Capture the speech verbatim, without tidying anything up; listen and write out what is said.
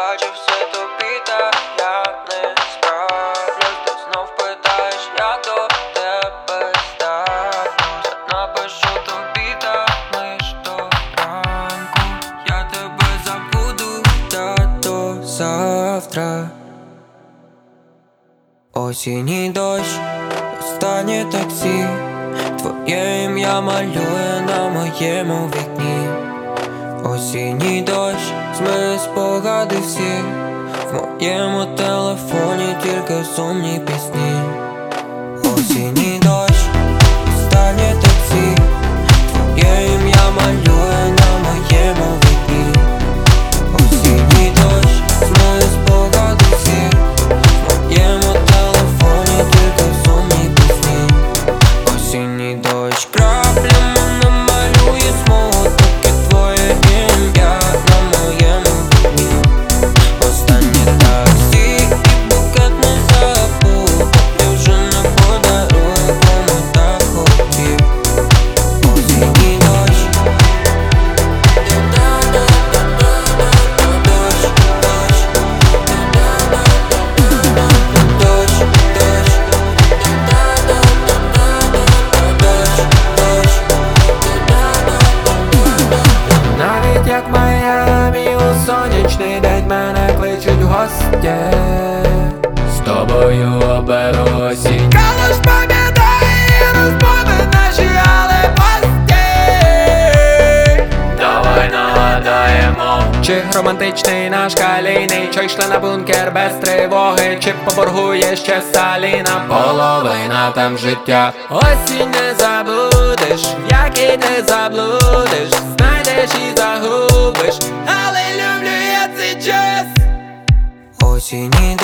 Наче все тобі, та я не справлюсь. Ти знов питаєш, як до тебе ставлюсь. Я напишу тобі, та ми ж до ранку. Я тебе забуду, та до завтра. Осінь і дощ, останнє таксі. Твоє ім'я малює на моєму вікні. Осінь і дощ, змиє спогади всі. В моєму телефоні тільки сумні пісні. Осінь і дощ, останнє таксі. Твоє ім'я малює на моєму вікні. Осінь і дощ, змиє спогади всі. В моєму телефоні тільки сумні пісні. Осінь і дощ, краплями намалює смуток. Твоє ім'я на моєму вікні. Останнє таксі і букет не забув. Я вже не подарую, кому так хотів. Осінь і дощ. Дощ, дощ. Дощ, дощ. Навіть як в Майамі у сонячний день мене кличуть в гості. З тобою оберу осінь. Калуш пам'ятає розмови наші, але пості. Давай нагадаємо, чи романтичний наш калійний, чи йшли на бункер без тривоги, чи поборгує ще Саліна, половина там життя. Осінь не забудеш, в який не заблудиш, знайдеш і загубиш, але люблю я цей час. Осінь і